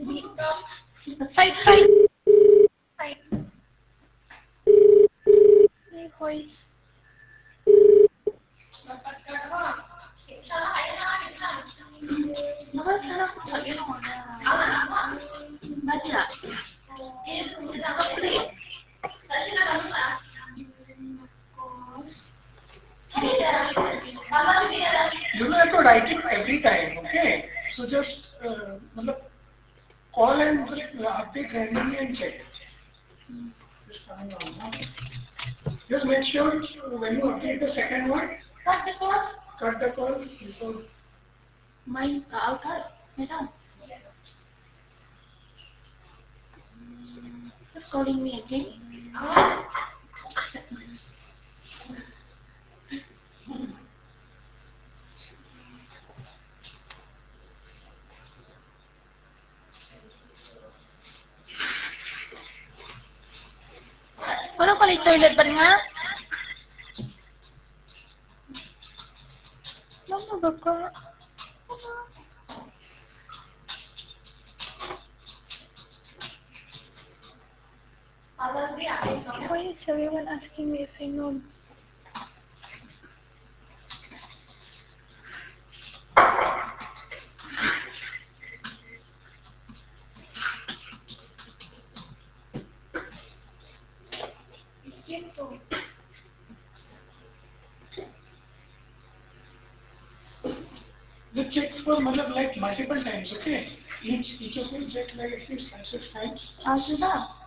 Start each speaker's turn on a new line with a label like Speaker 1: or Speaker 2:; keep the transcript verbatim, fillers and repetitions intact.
Speaker 1: Side, side. Side. Hey, boys.
Speaker 2: You don't have to write it every time, okay? So just uh, मतलब call and just update randomly and check. Just coming on now. Just make sure when you update the second one,
Speaker 1: Cut the call.
Speaker 2: cut the call before.
Speaker 1: Mine, I'll cut. My done. Just calling me again. Ano ka na toilet ba nga? Ano ba ka? Why is everyone asking me if I know?
Speaker 2: The checks for मतलब like multiple times, okay? Each each of them check like at least five six times.
Speaker 1: I'll do that.